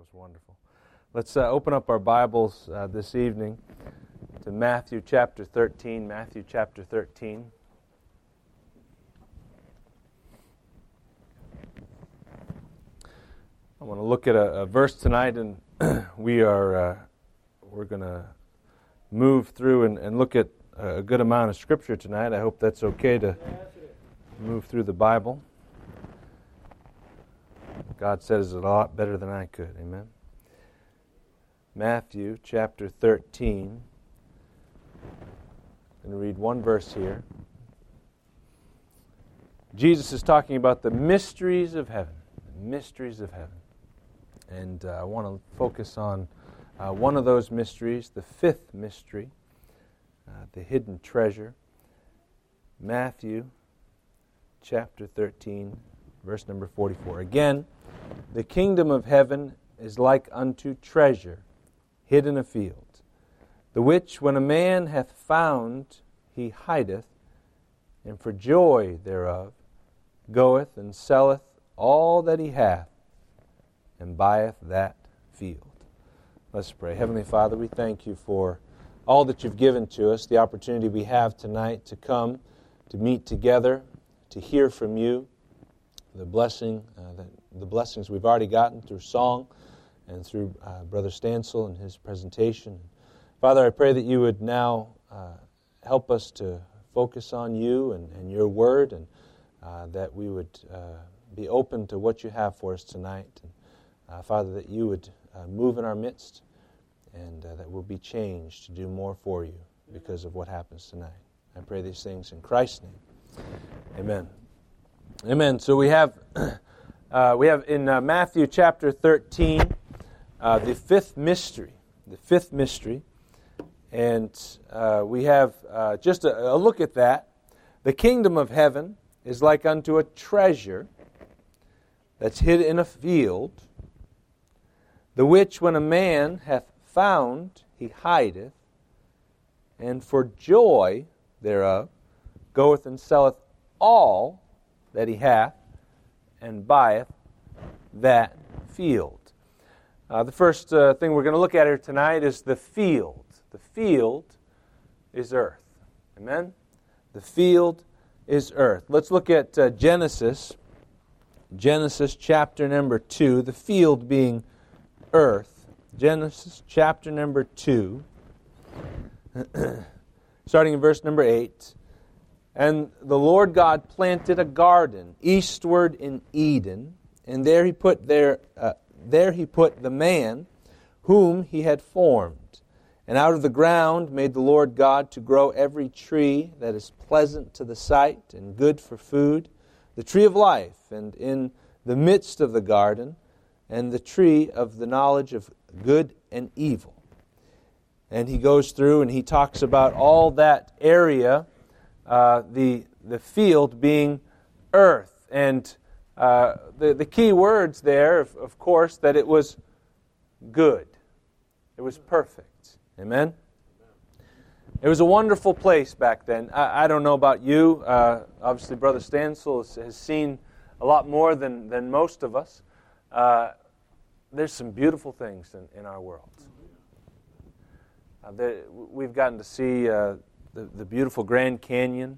was wonderful. Let's open up our Bibles this evening to Matthew chapter 13. Matthew chapter 13. I want to look at a verse tonight, and we're going to move through and look at a good amount of Scripture tonight. I hope that's okay to move through the Bible. God says it a lot better than I could. Amen. Matthew chapter 13. I'm going to read one verse here. Jesus is talking about the mysteries of heaven. The mysteries of heaven. And I want to focus on one of those mysteries, the fifth mystery, the hidden treasure. Matthew chapter 13, verse number 44. Again, the kingdom of heaven is like unto treasure hid in a field, the which when a man hath found, he hideth, and for joy thereof goeth and selleth all that he hath, and buyeth that field. Let's pray. Heavenly Father, we thank you for all that you've given to us, the opportunity we have tonight to come, to meet together, to hear from you, the blessings we've already gotten through song and through Brother Stansel and his presentation. Father, I pray that you would now help us to focus on you and your word, and that we would be open to what you have for us tonight. And Father, that you would move in our midst, and that we'll be changed to do more for you because of what happens tonight. I pray these things in Christ's name. Amen. Amen. So we have in Matthew chapter 13 the fifth mystery. The fifth mystery. And we have just a look at that. The kingdom of heaven is like unto a treasure that's hid in a field, the which when a man hath found, he hideth, and for joy thereof goeth and selleth all that he hath, and buyeth that field. The first thing we're going to look at here tonight is the field. The field is earth. Amen? The field is earth. Let's look at Genesis. Genesis chapter number 2. The field being earth. Genesis chapter number 2. Starting in verse number 8. And the Lord God planted a garden eastward in Eden, and there he put the man whom he had formed. And out of the ground made the Lord God to grow every tree that is pleasant to the sight and good for food, the tree of life, and in the midst of the garden, and the tree of the knowledge of good and evil. And he goes through and he talks about all that area, the field being earth. And the key words there, of course, that it was good. It was perfect. Amen? It was a wonderful place back then. I don't know about you. Obviously, Brother Stansel has seen a lot more than most of us. There's some beautiful things in our world. We've gotten to see the beautiful Grand Canyon.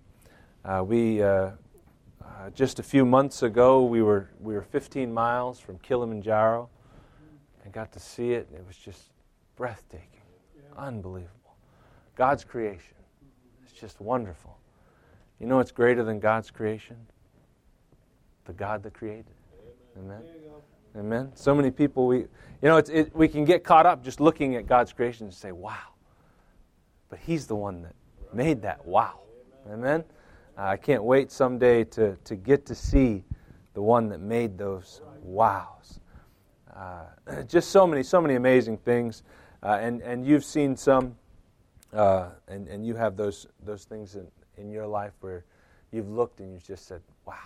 Just a few months ago, we were 15 miles from Kilimanjaro and got to see it. It was just breathtaking, unbelievable. God's creation. It's just wonderful. You know what's greater than God's creation? The God that created. Amen. Amen. So many people, we can get caught up just looking at God's creation and say, wow. But He's the one that made that wow. Amen. I can't wait someday to get to see the one that made those wows. Just so many amazing things. And you've seen some, and you have those things in your life where you've looked and you've just said, wow.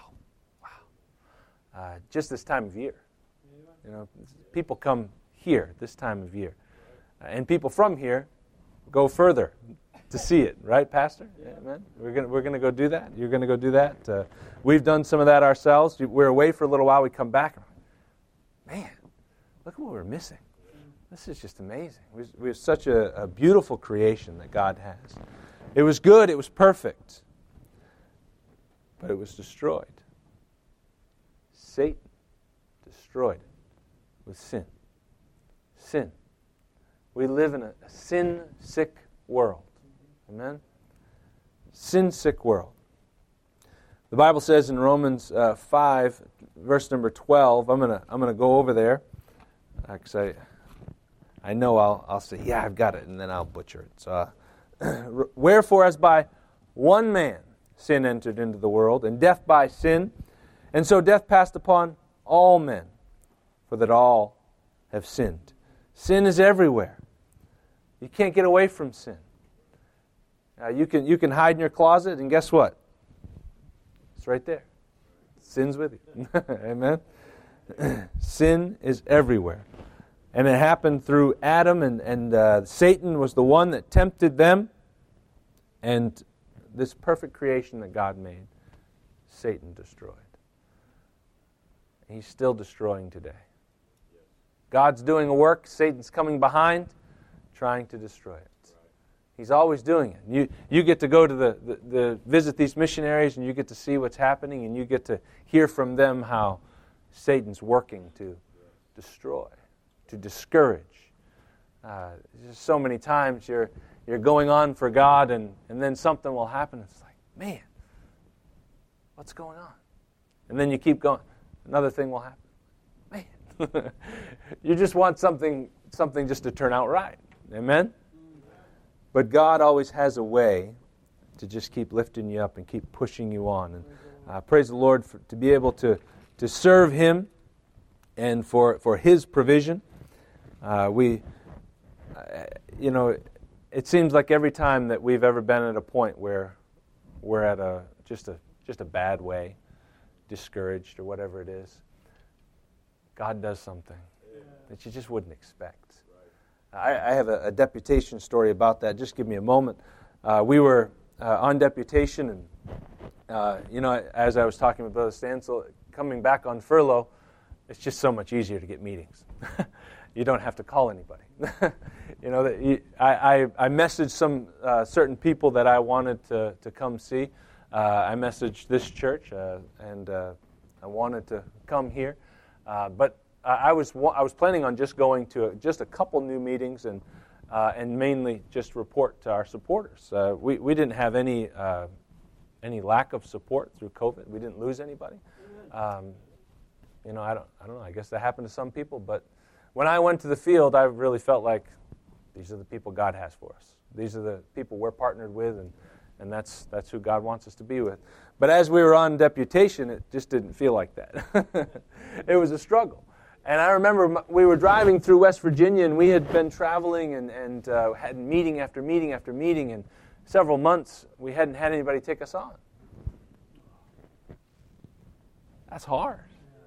Just this time of year. You know, people come here this time of year. And people from here go further to see it, right, Pastor? Yeah. Amen. We're gonna go do that. You're gonna go do that. We've done some of that ourselves. We're away for a little while. We come back. Man, look at what we're missing. This is just amazing. We have such a beautiful creation that God has. It was good, it was perfect, but it was destroyed. Satan destroyed it with sin. Sin. We live in a sin-sick world. Amen? Sin-sick world. The Bible says in Romans 5, verse number 12, I'm gonna go over there, because I know I'll say, yeah, I've got it, and then I'll butcher it. So, wherefore, as by one man sin entered into the world, and death by sin, and so death passed upon all men, for that all have sinned. Sin is everywhere. You can't get away from sin. You can hide in your closet, and guess what? It's right there. Sin's with you. Amen? Sin is everywhere. And it happened through Adam, and Satan was the one that tempted them. And this perfect creation that God made, Satan destroyed. He's still destroying today. God's doing a work, Satan's coming behind, trying to destroy it. He's always doing it. You get to go to the visit these missionaries, and you get to see what's happening, and you get to hear from them how Satan's working to destroy, to discourage. Just so many times you're going on for God, and then something will happen. It's like, man, what's going on? And then you keep going. Another thing will happen. Man, you just want something just to turn out right. Amen? But God always has a way to just keep lifting you up and keep pushing you on. And praise the Lord to be able to serve Him and for His provision. It seems like every time that we've ever been at a point where we're at just a bad way, discouraged or whatever it is, God does something that you just wouldn't expect. I have a deputation story about that. Just give me a moment. We were on deputation, and as I was talking with Brother Stansel, coming back on furlough, it's just so much easier to get meetings. You don't have to call anybody. I messaged some certain people that I wanted to come see. I messaged this church, and I wanted to come here, but I was planning on just going to just a couple new meetings and mainly just report to our supporters. We didn't have any lack of support through COVID. We didn't lose anybody. I don't know. I guess that happened to some people, but when I went to the field, I really felt like these are the people God has for us. These are the people we're partnered with, and that's who God wants us to be with. But as we were on deputation, it just didn't feel like that. It was a struggle. And I remember we were driving through West Virginia, and we had been traveling and had meeting after meeting after meeting, and several months we hadn't had anybody take us on. That's hard.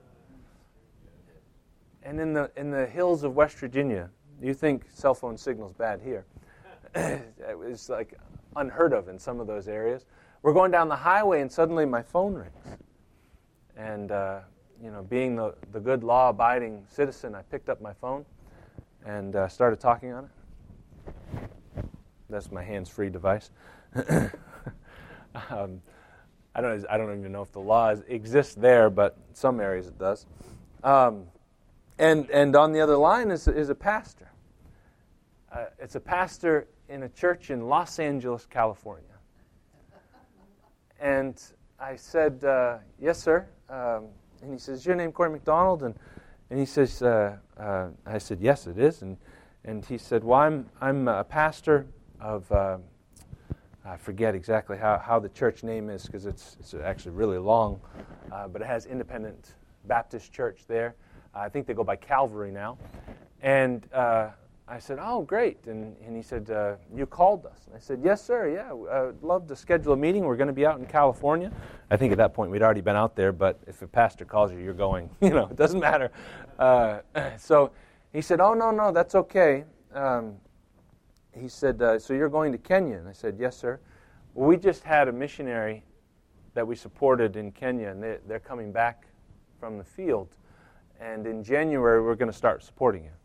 And in the hills of West Virginia, you think cell phone signal's bad here. It's like unheard of in some of those areas. We're going down the highway, and suddenly my phone rings. And being the good law-abiding citizen, I picked up my phone and started talking on it. That's my hands-free device. I don't even know if the law exists there, but in some areas it does. And on the other line is a pastor. It's a pastor in a church in Los Angeles, California. And I said, yes, sir. And he says, is your name Corey McDonald? And he says, I said, yes, it is. And he said, well, I'm a pastor of, I forget exactly how the church name is because it's actually really long, but it has Independent Baptist Church there. I think they go by Calvary now. And I said, oh, great. And he said, you called us. And I said, yes, sir, yeah. I'd love to schedule a meeting. We're going to be out in California. I think at that point we'd already been out there, but if a pastor calls you, you're going. It doesn't matter. So he said, oh, no, that's okay. He said, so you're going to Kenya? And I said, yes, sir. Well, we just had a missionary that we supported in Kenya, and they're coming back from the field. And in January, we're going to start supporting you.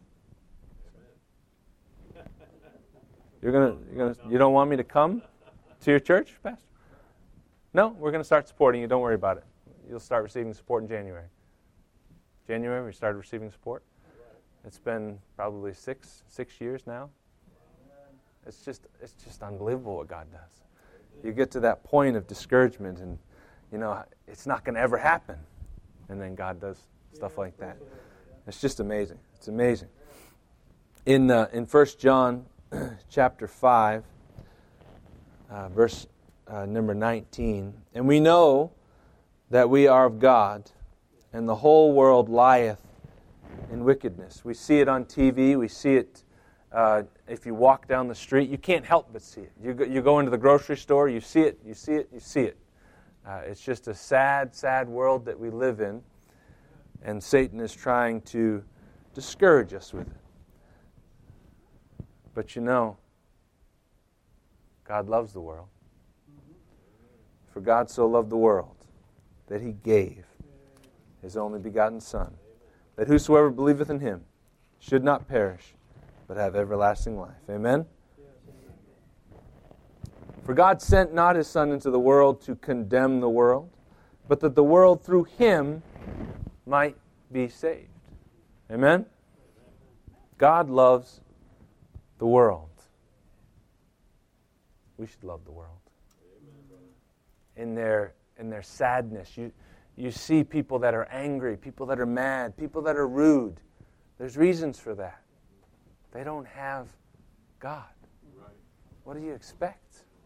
You don't want me to come to your church, Pastor? No, we're going to start supporting you. Don't worry about it. You'll start receiving support in January. January, we started receiving support. It's been probably six years now. It's just unbelievable what God does. You get to that point of discouragement, and it's not going to ever happen, and then God does stuff like that. It's just amazing. It's amazing. In 1 John chapter 5, verse number 19, and we know that we are of God, and the whole world lieth in wickedness. We see it on TV. We see it if you walk down the street. You can't help but see it. You go into the grocery store. You see it. You see it. You see it. It's just a sad, sad world that we live in, and Satan is trying to discourage us with it. But God loves the world. For God so loved the world that He gave His only begotten Son, that whosoever believeth in Him should not perish, but have everlasting life. Amen? For God sent not His Son into the world to condemn the world, but that the world through Him might be saved. Amen? God loves the world. We should love the world. In their sadness, you see people that are angry, people that are mad, people that are rude. There's reasons for that. They don't have God. What do you expect?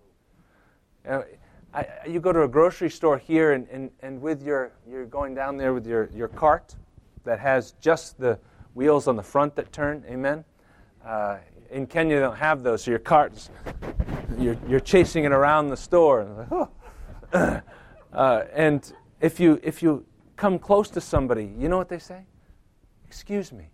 You go to a grocery store here, and with you're going down there with your cart that has just the wheels on the front that turn. Amen. In Kenya, they don't have those, so your cart's you're chasing it around the store, and, like, oh. And if you come close to somebody, you know what they say? Excuse me.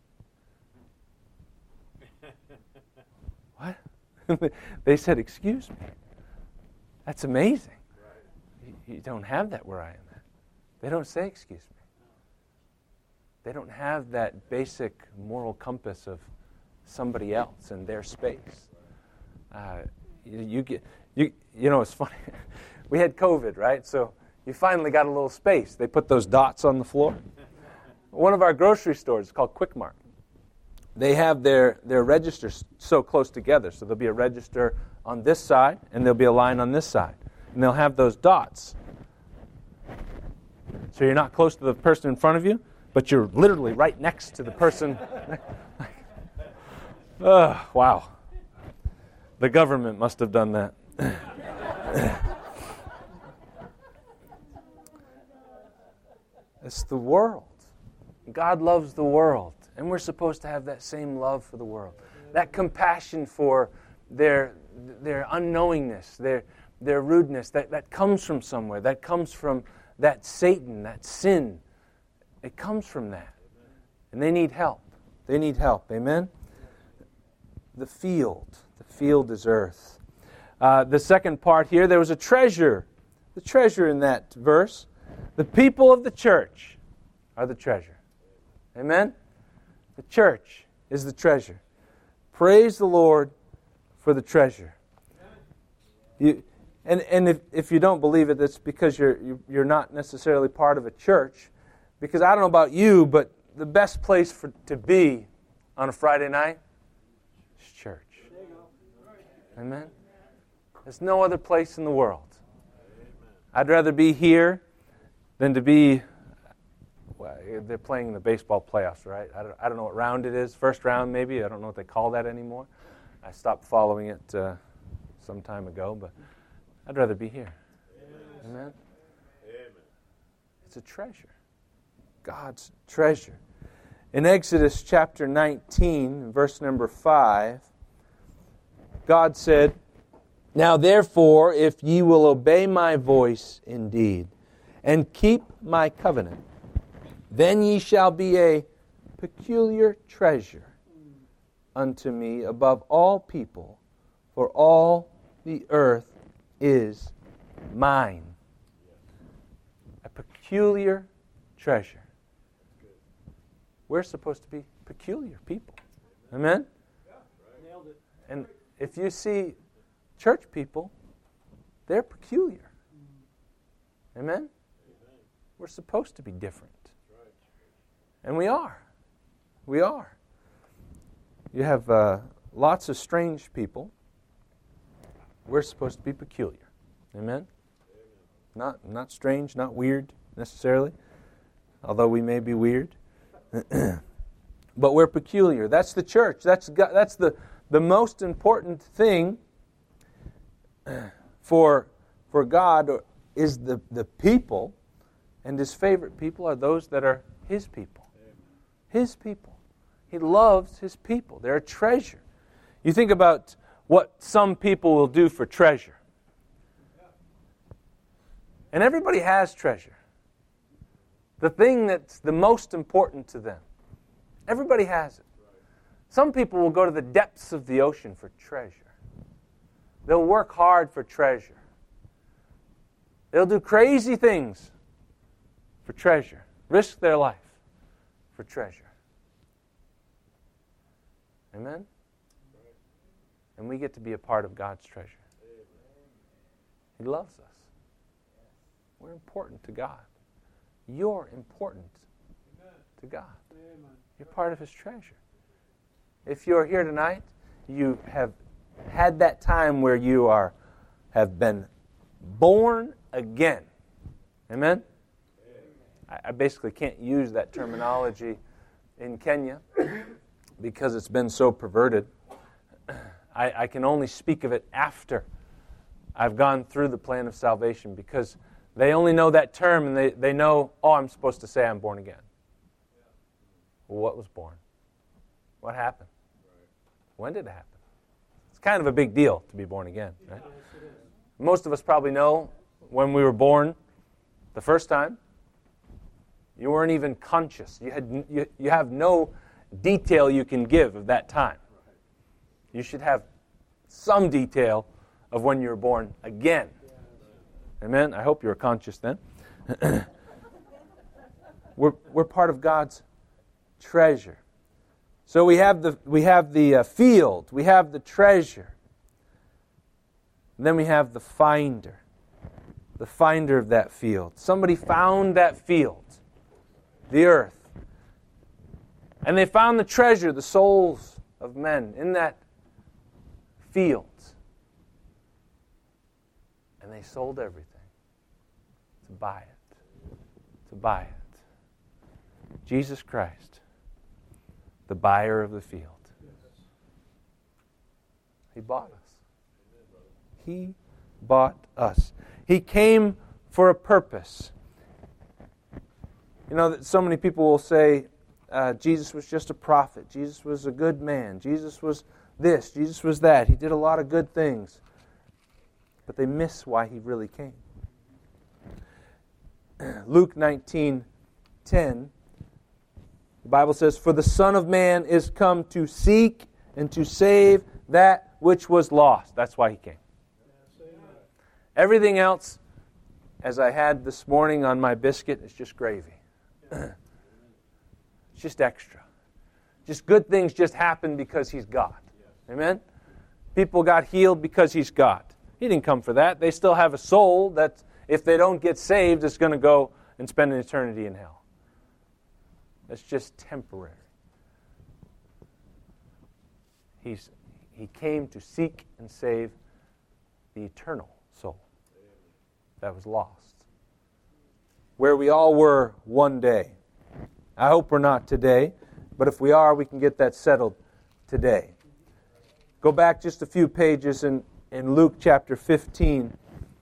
What? They said, excuse me. That's amazing. You don't have that where I am at. They don't say excuse me. They don't have that basic moral compass of somebody else and their space. It's funny. We had COVID, right? So you finally got a little space. They put those dots on the floor. One of our grocery stores is called Quick Mart. They have their registers so close together. So there'll be a register on this side, and there'll be a line on this side. And they'll have those dots. So you're not close to the person in front of you, but you're literally right next to the person. Wow. The government must have done that. It's the world. God loves the world. And we're supposed to have that same love for the world. That compassion for their unknowingness, their rudeness, that comes from somewhere. That comes from that Satan, that sin. It comes from that. And they need help. They need help. Amen? The field is earth. The second part here, there was a treasure. The treasure in that verse. The people of the church are the treasure. Amen? The church is the treasure. Praise the Lord for the treasure. If you don't believe it, that's because you're not necessarily part of a church. Because I don't know about you, but the best place to be on a Friday night is church. Amen? There's no other place in the world. I'd rather be here than to be... Well, they're playing the baseball playoffs, right? I don't know what round it is. First round, maybe. I don't know what they call that anymore. I stopped following it some time ago, but I'd rather be here. Amen? Amen. It's a treasure. God's treasure. In Exodus chapter 19, verse number 5, God said, "Now therefore, if ye will obey my voice indeed, and keep my covenant, then ye shall be a peculiar treasure unto me above all people, for all the earth is mine." A peculiar treasure. we're supposed to be peculiar people. Amen? Nailed it. And if you see church people, they're peculiar. Amen? We're supposed to be different. And we are. We are. You have lots of strange people. We're supposed to be peculiar. Amen? Not strange, not weird necessarily, although we may be weird. But we're peculiar. That's the church. That's the most important thing for God is the people, and His favorite people are those that are His people. His people. He loves His people. They're a treasure. You think about what some people will do for treasure. And everybody has treasure. The thing that's the most important to them. Everybody has it. Some people will go to the depths of the ocean for treasure. They'll work hard for treasure. They'll do crazy things for treasure. Risk their life for treasure. Amen? And we get to be a part of God's treasure. He loves us. We're important to God. You're important to God. You're part of His treasure. If you're here tonight, you have had that time where you have been born again. Amen? I basically can't use that terminology in Kenya because it's been so perverted. I can only speak of it after I've gone through the plan of salvation, because they only know that term, and they know, oh, I'm supposed to say I'm born again. Well, what was born? What happened? When did it happen? It's kind of a big deal to be born again, right? Most of us probably know when we were born the first time, you weren't even conscious. You have no detail you can give of that time. You should have some detail of when you were born again. Amen? I hope you were conscious then. We're part of God's treasure. So we have the field, we have the treasure. And then we have the finder of that field. Somebody found that field, the earth. And they found the treasure, the souls of men in that field. And they sold everything to buy it. To buy it. Jesus Christ, the buyer of the field. He bought us. He bought us. He came for a purpose. You know, that so many people will say, Jesus was just a prophet. Jesus was a good man. Jesus was this. Jesus was that. He did a lot of good things. But they miss why He really came. Luke 19:10, the Bible says, "For the Son of Man is come to seek and to save that which was lost." That's why He came. Everything else, as I had this morning on my biscuit, is just gravy. It's just extra. Just good things just happen because He's God. Amen? People got healed because He's God. He didn't come for that. They still have a soul that, if they don't get saved, is going to go and spend an eternity in hell. That's just temporary. He came to seek and save the eternal soul that was lost. Where we all were one day. I hope we're not today, but if we are, we can get that settled today. Go back just a few pages in Luke chapter 15.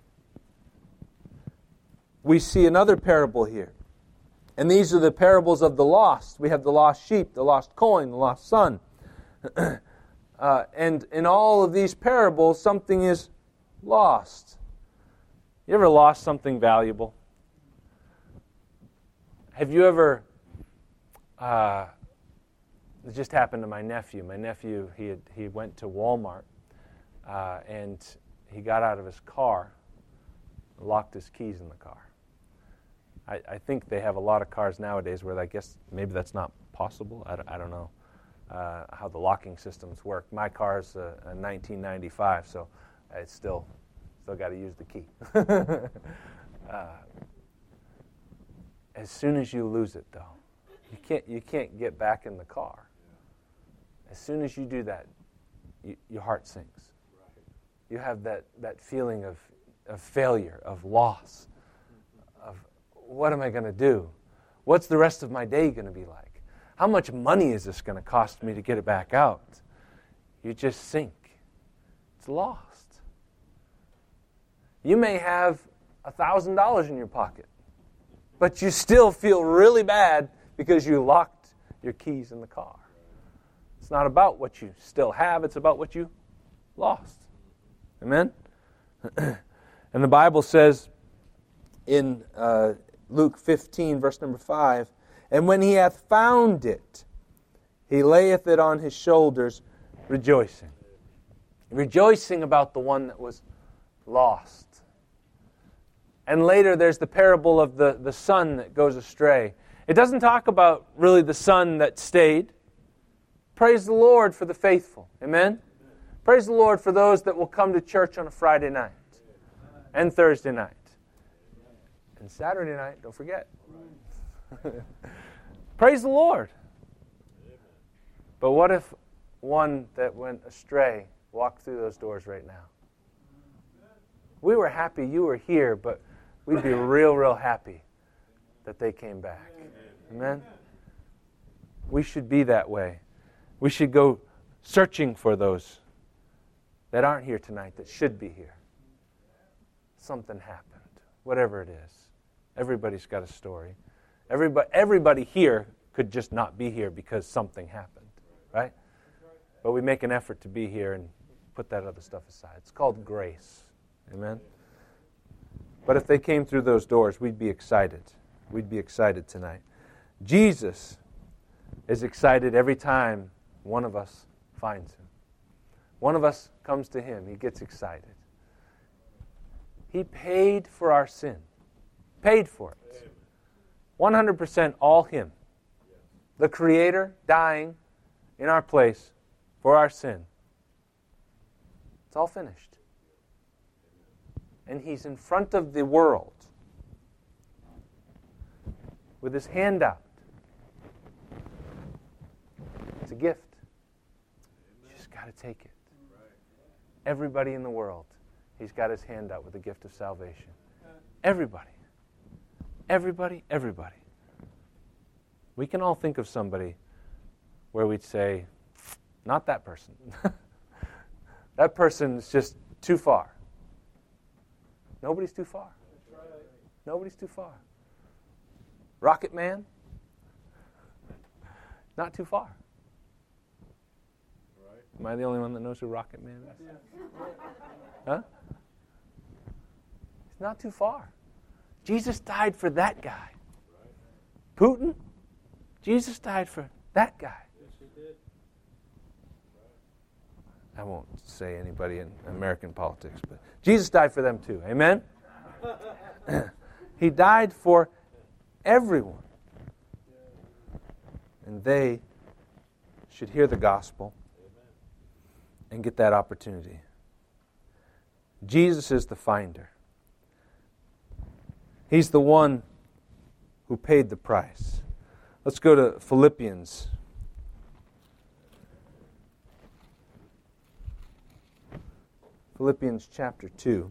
We see another parable here. And these are the parables of the lost. We have the lost sheep, the lost coin, the lost son. And in all of these parables, something is lost. You ever lost something valuable? Have you ever... it just happened to my nephew. My nephew, he went to Walmart, and he got out of his car, locked his keys in the car. I think they have a lot of cars nowadays where I guess maybe that's not possible. I don't know how the locking systems work. My car's a 1995, so it's still got to use the key. As soon as you lose it, though, you can't get back in the car. As soon as you do that, your heart sinks. You have that feeling of failure, of loss, of what am I going to do? What's the rest of my day going to be like? How much money is this going to cost me to get it back out? You just sink. It's lost. You may have $1,000 in your pocket, but you still feel really bad because you locked your keys in the car. It's not about what you still have, it's about what you lost. Amen? And the Bible says in Luke 15, verse number 5, "And when he hath found it, he layeth it on his shoulders, rejoicing." Rejoicing about the one that was lost. And later there's the parable of the son that goes astray. It doesn't talk about really the son that stayed. Praise the Lord for the faithful. Amen? Praise the Lord for those that will come to church on a Friday night and Thursday night. And Saturday night, don't forget. Praise the Lord. But what if one that went astray walked through those doors right now? We were happy you were here, but we'd be real happy that they came back. Amen? We should be that way. We should go searching for those that aren't here tonight that should be here. Something happened. Whatever it is. Everybody's got a story. Everybody here could just not be here because something happened. Right? But we make an effort to be here and put that other stuff aside. It's called grace. Amen? But if they came through those doors, we'd be excited. We'd be excited tonight. Jesus is excited every time one of us finds him. One of us comes to him. He gets excited. He paid for our sin. Paid for it. 100% all him. The Creator dying in our place for our sin. It's all finished. And he's in front of the world with his hand out. It's a gift. You just got to take it. Everybody in the world, he's got his hand out with the gift of salvation. Everybody. Everybody. We can all think of somebody where we'd say, not that person. That person's just too far. Nobody's too far. Nobody's too far. Rocket Man? Not too far. Am I the only one that knows who Rocket Man is? Huh? It's not too far. Jesus died for that guy. Putin? Jesus died for that guy. I won't say anybody in American politics, but Jesus died for them too. Amen? He died for everyone. And they should hear the gospel and get that opportunity. Jesus is the finder. He's the one who paid the price. Let's go to Philippians. Philippians chapter 2,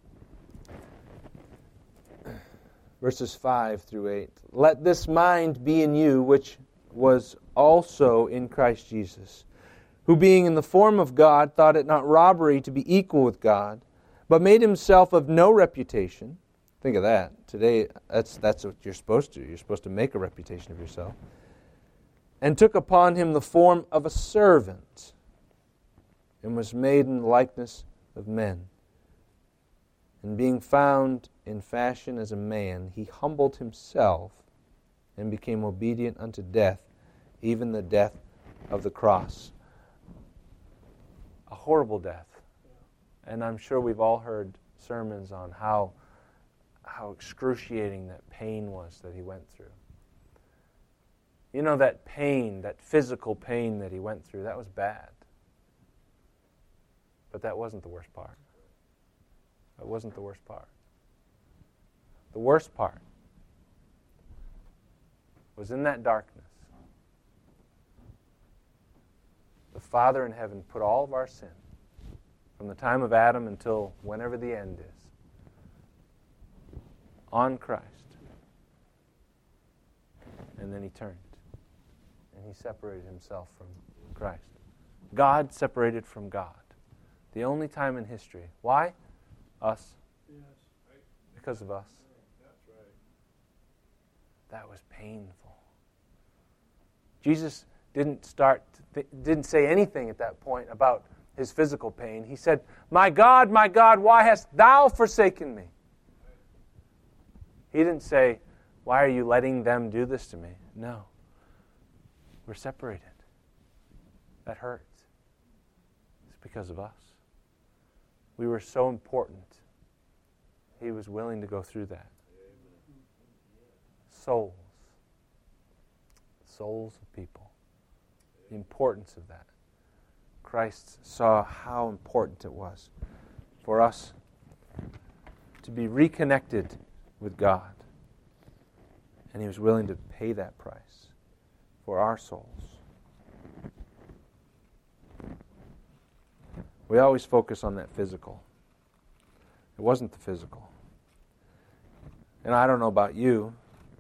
verses 5 through 8. "Let this mind be in you, which was also in Christ Jesus, who being in the form of God thought it not robbery to be equal with God, but made himself of no reputation." Think of that. Today, that's what you're supposed to do. You're supposed to make a reputation of yourself. "And took upon him the form of a servant, and was made in the likeness of men. And being found in fashion as a man, he humbled himself and became obedient unto death, even the death of the cross." A horrible death. And I'm sure we've all heard sermons on how excruciating that pain was that he went through. You know, that pain, that physical pain that he went through, that was bad. But that wasn't the worst part. That wasn't the worst part. The worst part was in that darkness. The Father in heaven put all of our sin, from the time of Adam until whenever the end is, on Christ. And then he turned. And he separated himself from Christ. God separated from God. The only time in history. Why? Us. Yes. Because of us. That's right. That was painful. Jesus didn't say anything at that point about his physical pain. He said, my God, why hast thou forsaken me? He didn't say, why are you letting them do this to me? No. We're separated. That hurts. It's because of us. We were so important. He was willing to go through that. Souls. Souls of people. The importance of that. Christ saw how important it was for us to be reconnected with God. And he was willing to pay that price for our souls. We always focus on that physical. It wasn't the physical. And I don't know about you.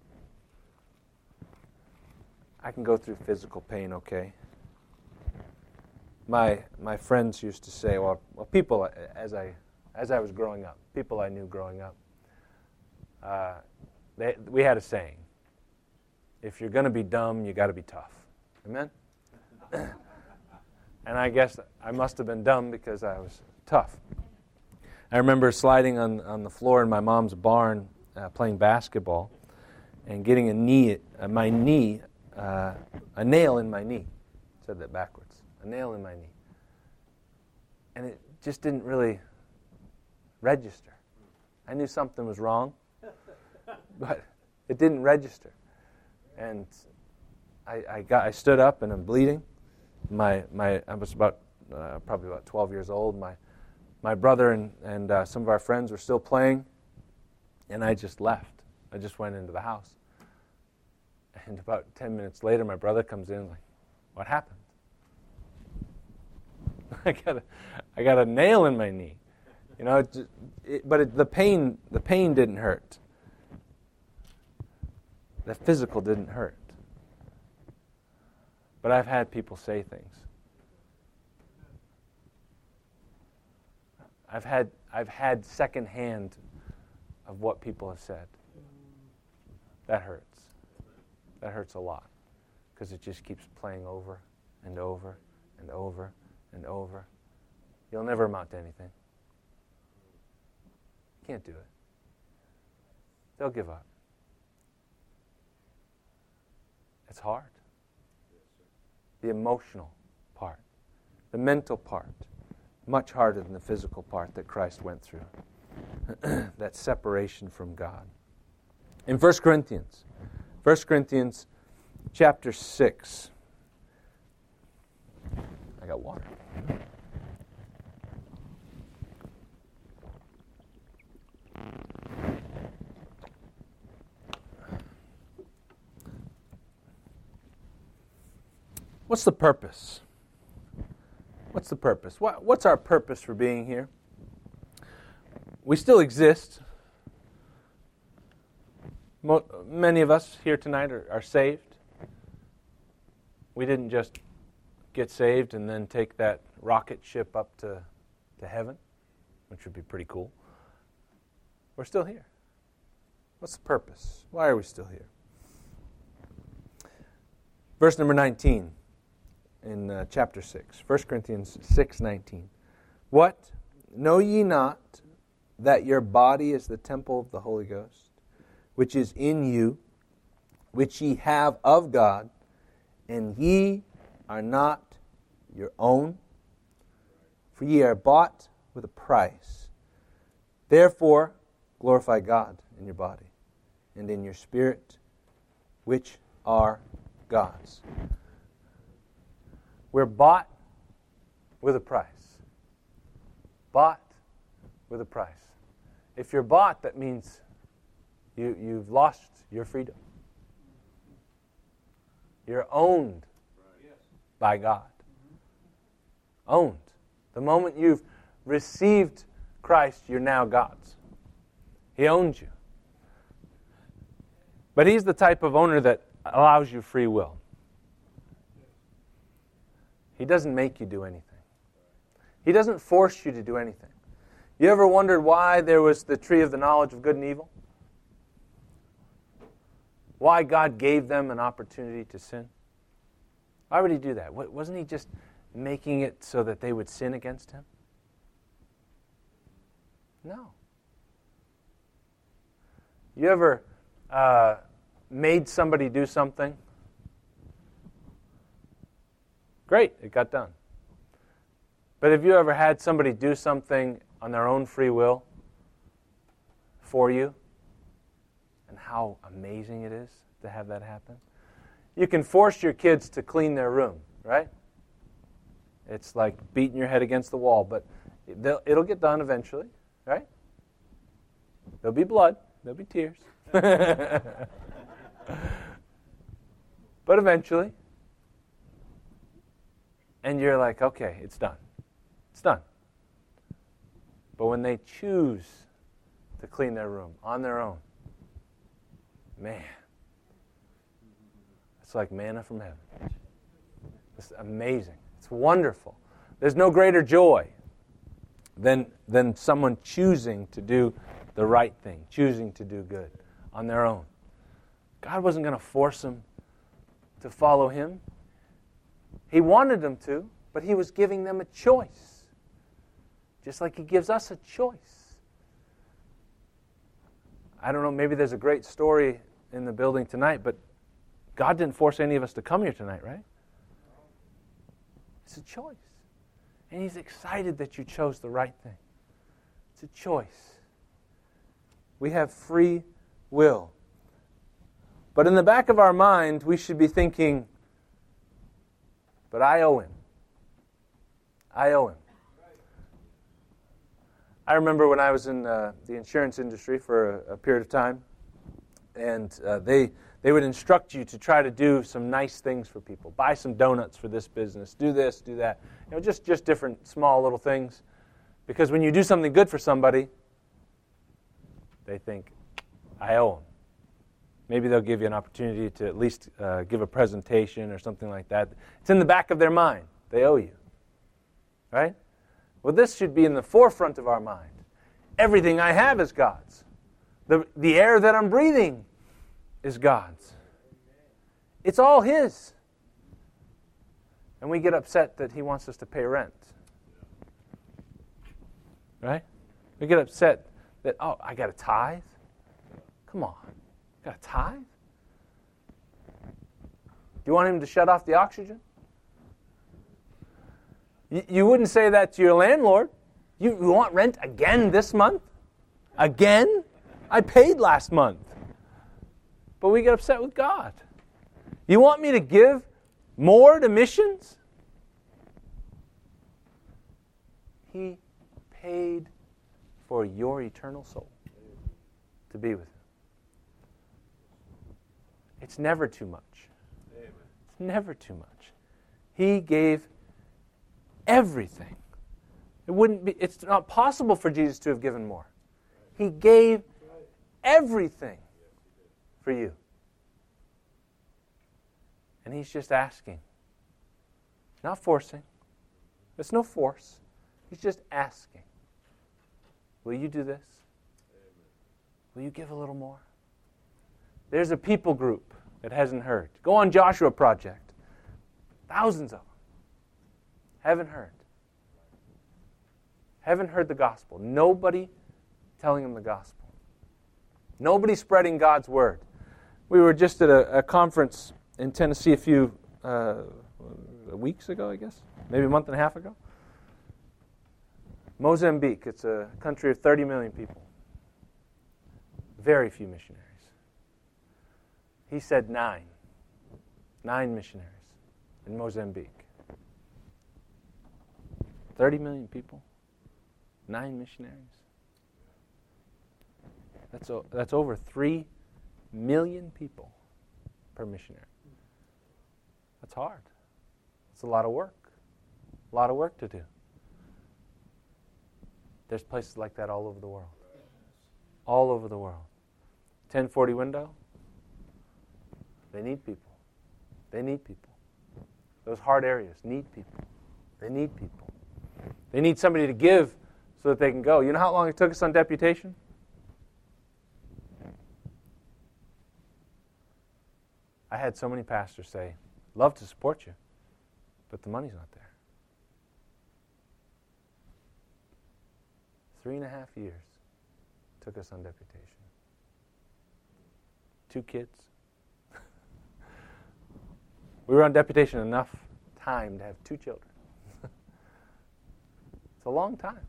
I can go through physical pain okay. My friends used to say, well, people, as I was growing up, people I knew growing up, we had a saying, if you're going to be dumb, you got to be tough. Amen? And I guess I must have been dumb because I was tough. I remember sliding on the floor in my mom's barn playing basketball and getting a nail in my knee. Said that backwards. A nail in my knee. And it just didn't really register. I knew something was wrong, but it didn't register. And I stood up and I'm bleeding. I was probably about 12 years old. My brother and some of our friends were still playing, and I just left. I just went into the house. And about 10 minutes later, my brother comes in like, what happened? I got a nail in my knee. You know, the pain didn't hurt. The physical didn't hurt. But I've had people say things. I've had secondhand of what people have said. That hurts. That hurts a lot because it just keeps playing over and over and over and over. You'll never amount to anything. Can't do it. They'll give up. It's hard. The emotional part, the mental part, much harder than the physical part that Christ went through. That separation from God. In 1 Corinthians chapter 6. I got water. What's the purpose? What's the purpose? What's our purpose for being here? We still exist. Many of us here tonight are saved. We didn't just get saved and then take that rocket ship up to heaven, which would be pretty cool. We're still here. What's the purpose? Why are we still here? Verse number 19 in chapter 6. 1 Corinthians 6:19. What? Know ye not that your body is the temple of the Holy Ghost, which is in you, which ye have of God, and ye are not your own? For ye are bought with a price. Therefore, glorify God in your body and in your spirit, which are God's. We're bought with a price. Bought with a price. If you're bought, that means you've lost your freedom. You're owned by God. Owned. The moment you've received Christ, you're now God's. He owns you. But He's the type of owner that allows you free will. He doesn't make you do anything. He doesn't force you to do anything. You ever wondered why there was the tree of the knowledge of good and evil? Why God gave them an opportunity to sin? Why would He do that? Wasn't He just making it so that they would sin against Him? No. You ever made somebody do something? Great, it got done. But have you ever had somebody do something on their own free will for you? And how amazing it is to have that happen? You can force your kids to clean their room, right? It's like beating your head against the wall, but it'll get done eventually, right? There'll be blood, there'll be tears. But eventually. And you're like, okay, it's done. It's done. But when they choose to clean their room on their own, man, it's like manna from heaven. It's amazing. It's wonderful. There's no greater joy than someone choosing to do the right thing, choosing to do good on their own. God wasn't going to force them to follow Him. He wanted them to, but He was giving them a choice. Just like He gives us a choice. I don't know, maybe there's a great story in the building tonight, but God didn't force any of us to come here tonight, right? It's a choice. And He's excited that you chose the right thing. It's a choice. We have free will. But in the back of our mind, we should be thinking, but I owe Him. I owe Him. I remember when I was in the insurance industry for a period of time, and they would instruct you to try to do some nice things for people. Buy some donuts for this business. Do this, do that. You know, just different small little things. Because when you do something good for somebody, they think, I owe them. Maybe they'll give you an opportunity to at least give a presentation or something like that. It's in the back of their mind. They owe you. Right? Well, this should be in the forefront of our mind. Everything I have is God's. The air that I'm breathing is God's. It's all His. And we get upset that He wants us to pay rent. Right? We get upset that, oh, I got a tithe? Come on. Got a tithe? Do you want Him to shut off the oxygen? You wouldn't say that to your landlord. You want rent again this month? Again? I paid last month. But we get upset with God. You want me to give more to missions? He paid for your eternal soul to be with Him. It's never too much. Amen. It's never too much. He gave everything. It's not possible for Jesus to have given more. He gave everything for you. And He's just asking. Not forcing. There's no force. He's just asking. Will you do this? Will you give a little more? There's a people group that hasn't heard. Go on Joshua Project. Thousands of them. Haven't heard. Haven't heard the gospel. Nobody telling them the gospel. Nobody spreading God's word. We were just at a conference in Tennessee a few weeks ago, I guess. Maybe a month and a half ago. Mozambique. It's a country of 30 million people. Very few missionaries. He said 9 9 missionaries in Mozambique. 30 million people, 9 missionaries. That's over 3 million people per missionary. That's hard. It's a lot of work. A lot of work to do. There's places like that all over the world. All over the world. 1040 window. They need people. They need people. Those hard areas need people. They need people. They need somebody to give so that they can go. You know how long it took us on deputation? I had so many pastors say, love to support you, but the money's not there. 3.5 years took us on deputation. 2 kids. We were on deputation enough time to have 2 children. It's a long time.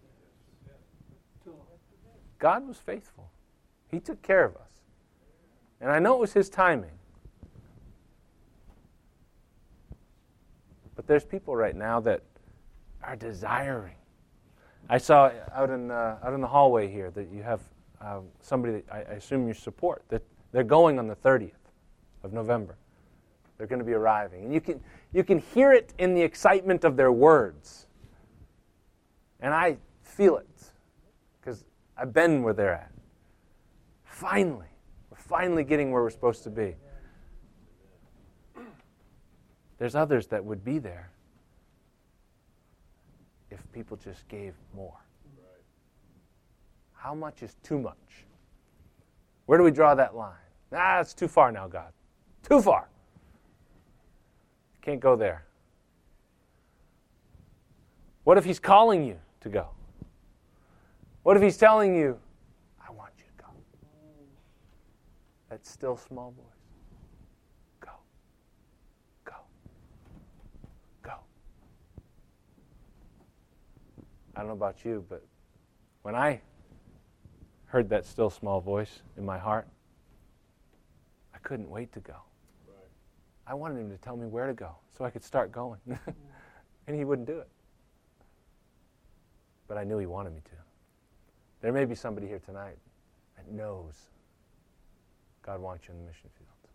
God was faithful. He took care of us. And I know it was His timing. But there's people right now that are desiring. I saw out in the hallway here that you have somebody that I assume you support, that they're going on the 30th of November. They're going to be arriving. And you can hear it in the excitement of their words. And I feel it because I've been where they're at. Finally. We're finally getting where we're supposed to be. There's others that would be there if people just gave more. Right. How much is too much? Where do we draw that line? It's too far now, God. Too far. Can't go there. What if He's calling you to go? What if He's telling you, I want you to go? That still small voice. I don't know about you, but when I heard that still small voice in my heart, I couldn't wait to go. Right. I wanted Him to tell me where to go so I could start going. And He wouldn't do it. But I knew He wanted me to. There may be somebody here tonight that knows God wants you in the mission field.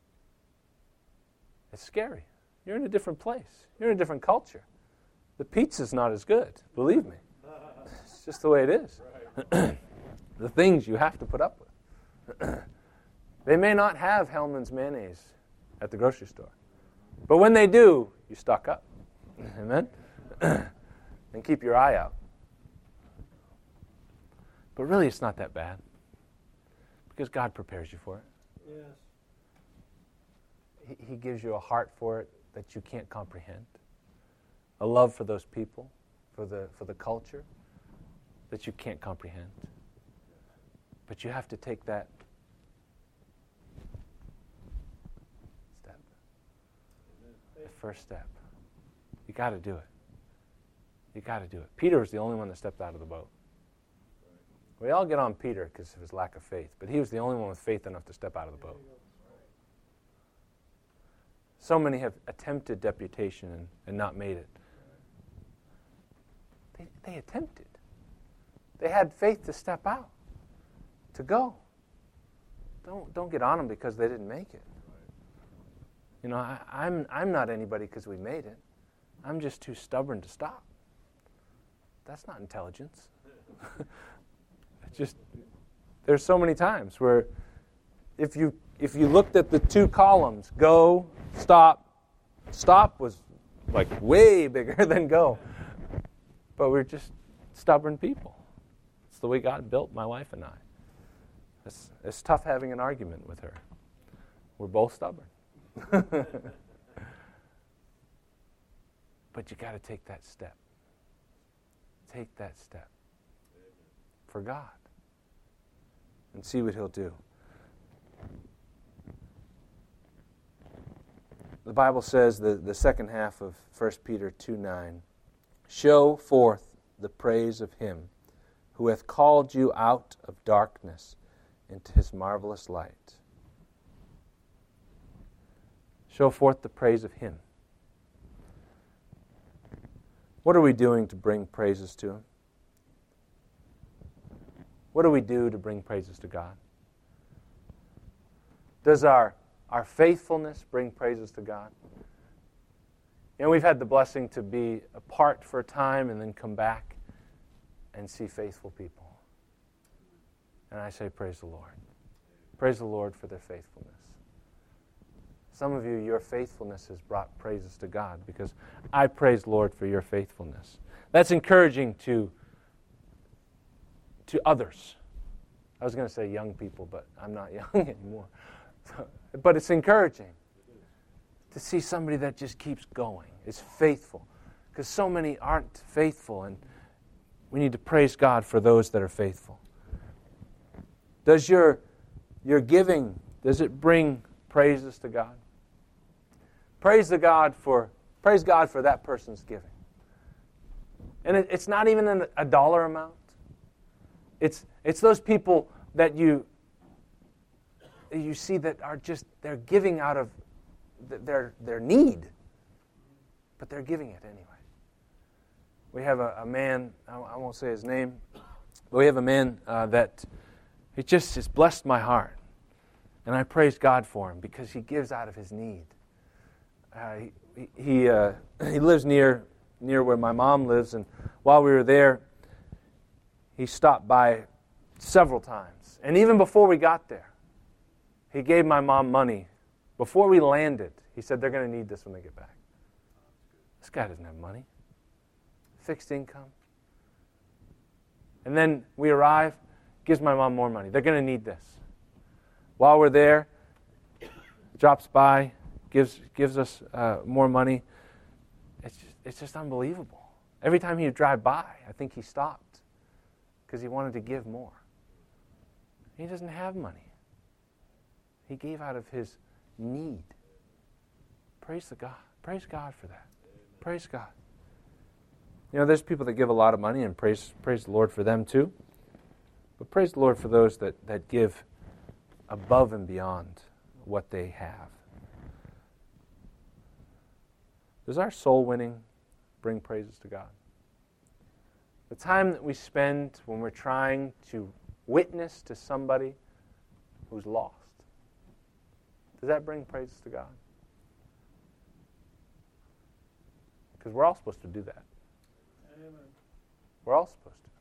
It's scary. You're in a different place. You're in a different culture. The pizza's not as good, believe me. It's just the way it is. The things you have to put up with. They may not have Hellman's mayonnaise at the grocery store. But when they do, you stock up. Amen? And keep your eye out. But really, it's not that bad. Because God prepares you for it. Yes. He gives you a heart for it that you can't comprehend. A love for those people, for the culture that you can't comprehend. But you have to take that step. The first step. You got to do it. You got to do it. Peter was the only one that stepped out of the boat. We all get on Peter because of his lack of faith, but he was the only one with faith enough to step out of the boat. So many have attempted deputation and not made it. They attempted. They had faith to step out, to go. Don't get on them because they didn't make it. You know, I'm not anybody because we made it. I'm just too stubborn to stop. That's not intelligence. Just there's so many times where if you looked at the 2 columns, go, stop was like way bigger than go. But we're just stubborn people. It's the way God built my wife and I. It's tough having an argument with her. We're both stubborn. But you got to take that step. Take that step for God and see what He'll do. The Bible says, the second half of 1 Peter 2:9, show forth the praise of Him who hath called you out of darkness into His marvelous light. Show forth the praise of Him. What are we doing to bring praises to Him? What do we do to bring praises to God? Does our faithfulness bring praises to God? You know, we've had the blessing to be apart for a time and then come back and see faithful people. And I say, praise the Lord. Praise the Lord for their faithfulness. Some of you, your faithfulness has brought praises to God because I praise the Lord for your faithfulness. That's encouraging to others. I was going to say young people, but I'm not young anymore. But it's encouraging to see somebody that just keeps going, is faithful. Because so many aren't faithful, and we need to praise God for those that are faithful. Does your giving, does it bring praises to God? Praise God for that person's giving. And it's not even a dollar amount. It's those people that you see that are just, they're giving out of their need, but they're giving it anyway. We have a man, I won't say his name, but we have a man that it just has blessed my heart. And I praise God for him because he gives out of his need. He lives near where my mom lives, and while we were there, he stopped by several times. And even before we got there, he gave my mom money. Before we landed, he said, they're going to need this when they get back. This guy doesn't have money. Fixed income. And then we arrive, gives my mom more money. They're going to need this. While we're there, drops by, gives us more money. It's just unbelievable. Every time he would drive by, I think he stopped because he wanted to give more. He doesn't have money. He gave out of his need. Praise God. Praise God for that. Praise God. You know, there's people that give a lot of money, and praise the Lord for them too. But praise the Lord for those that give above and beyond what they have. Does our soul winning bring praises to God? The time that we spend when we're trying to witness to somebody who's lost, does that bring praises to God? Because we're all supposed to do that. Amen. We're all supposed to.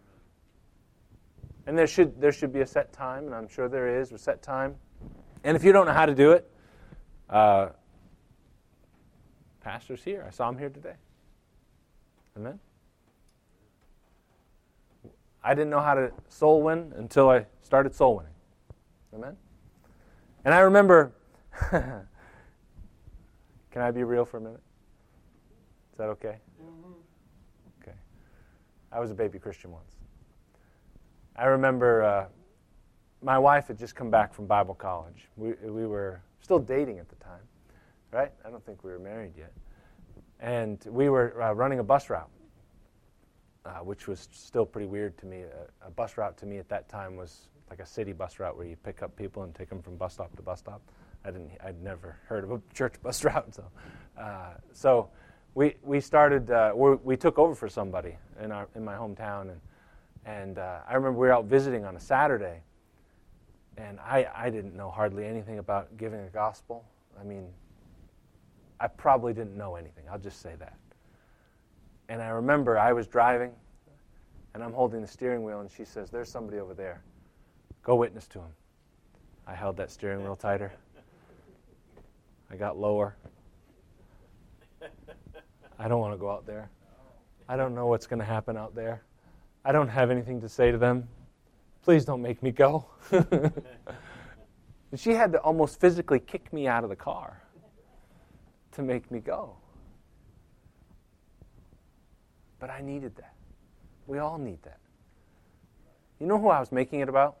And there should be a set time, and I'm sure there is a set time. And if you don't know how to do it, Pastor's here. I saw him here today. Amen? I didn't know how to soul win until I started soul winning. Amen? And I remember, can I be real for a minute? Is that okay? Mm-hmm. Okay. I was a baby Christian once. I remember my wife had just come back from Bible college. We were still dating at the time, right? I don't think we were married yet. And we were running a bus route, which was still pretty weird to me. A bus route to me at that time was like a city bus route where you pick up people and take them from bus stop to bus stop. I'd never heard of a church bus route. So we started, we took over for somebody in my hometown, and I remember we were out visiting on a Saturday, and I didn't know hardly anything about giving the gospel. I mean, I probably didn't know anything. I'll just say that. And I remember I was driving, and I'm holding the steering wheel, and she says, there's somebody over there. Go witness to him. I held that steering wheel tighter. I got lower. I don't want to go out there. I don't know what's going to happen out there. I don't have anything to say to them. Please don't make me go. And she had to almost physically kick me out of the car to make me go. But I needed that. We all need that. You know who I was making it about?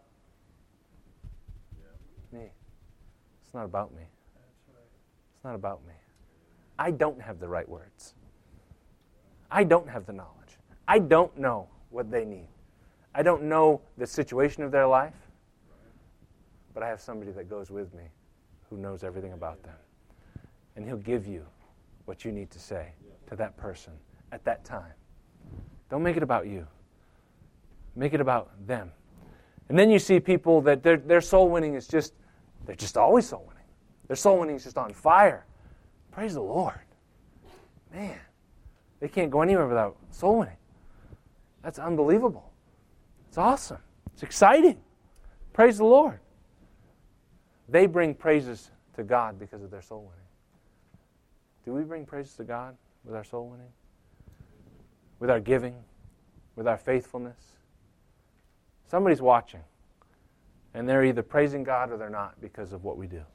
Me. It's not about me. It's not about me. I don't have the right words. I don't have the knowledge. I don't know what they need. I don't know the situation of their life, but I have somebody that goes with me who knows everything about them. and He'll give you what you need to say to that person at that time. Don't make it about you. Make it about them. And then you see people that their soul winning is just, they're just always soul winning. Their soul winning is just on fire. Praise the Lord. Man, they can't go anywhere without soul winning. That's unbelievable. It's awesome. It's exciting. Praise the Lord. They bring praises to God because of their soul winning. Do we bring praises to God with our soul winning? With our giving? With our faithfulness? Somebody's watching, and they're either praising God or they're not because of what we do.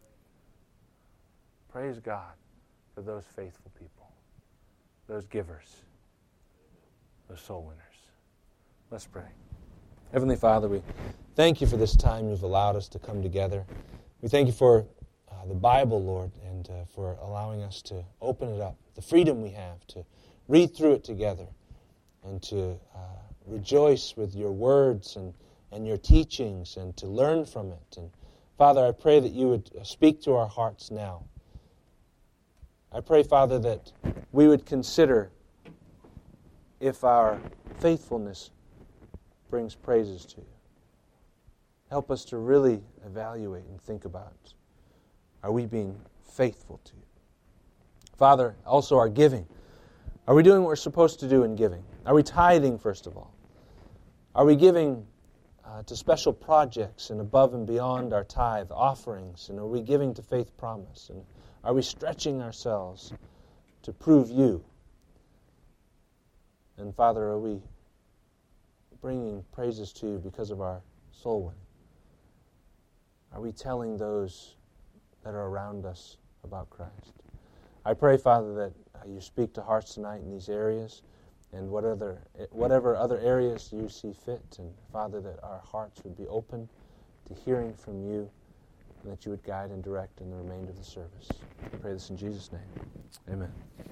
Praise God for those faithful people, those givers, those soul winners. Let's pray. Heavenly Father, we thank you for this time you've allowed us to come together. We thank you for the Bible, Lord, and for allowing us to open it up, the freedom we have to read through it together and to rejoice with your words and your teachings and to learn from it. And Father, I pray that you would speak to our hearts now. I pray, Father, that we would consider if our faithfulness brings praises to you. Help us to really evaluate and think about, are we being faithful to you? Father, also our giving. Are we doing what we're supposed to do in giving? Are we tithing, first of all? Are we giving to special projects and above and beyond our tithe offerings? And are we giving to Faith Promise? And are we stretching ourselves to prove you? And Father, are we bringing praises to you because of our soul winning? Are we telling those that are around us about Christ? I pray, Father, that you speak to hearts tonight in these areas and whatever other areas you see fit. And Father, that our hearts would be open to hearing from you and that you would guide and direct in the remainder of the service. I pray this in Jesus' name. Amen.